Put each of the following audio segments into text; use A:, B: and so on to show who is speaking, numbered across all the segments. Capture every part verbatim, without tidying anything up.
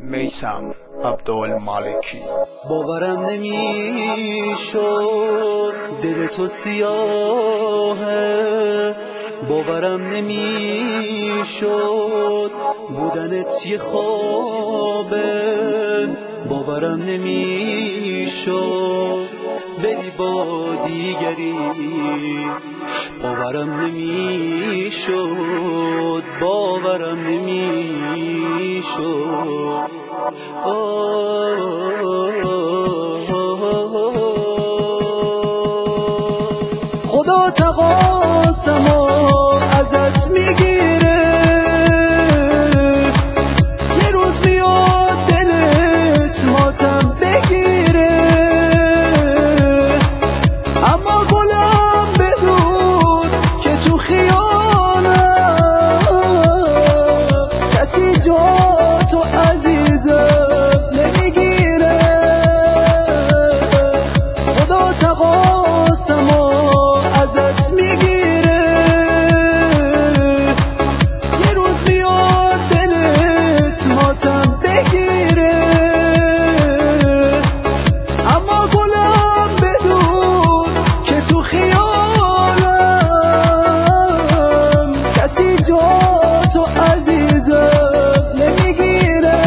A: میثم عبدالمالکی.
B: باورم نمیشد دل تو سیاهه، باورم نمیشد بودنت یه خوابه، باورم نمیشد بری با دیگری، باورم نمیشد باورم نمیشد. خدا تقاسمو ازت میگیره، یه روز میاد دلت ماتم بگیره، اما گلم بدون که تو خیالم کسی جا تو عزیزم نمیگیره. خدا تقاسمو ازت میگیره، یه روز میاد دلت ماتم بگیره، اما گلم بدون که تو خیالم کسی جا تو عزیزم نمیگیره،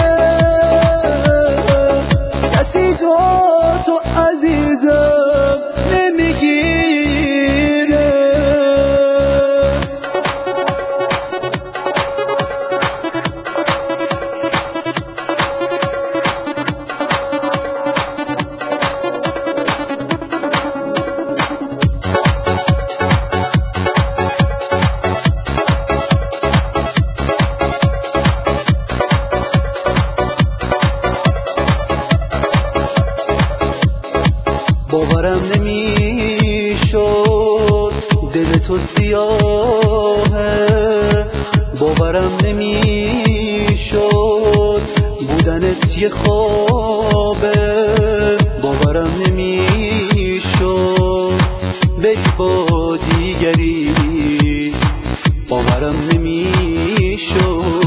B: کسی جا تو عزیزم نمیگیره. باورم نمیشد دل تو سیاهه، باورم نمیشد بودنت یه خوابه، باورم نمیشد بری با دیگری، باورم نمیشد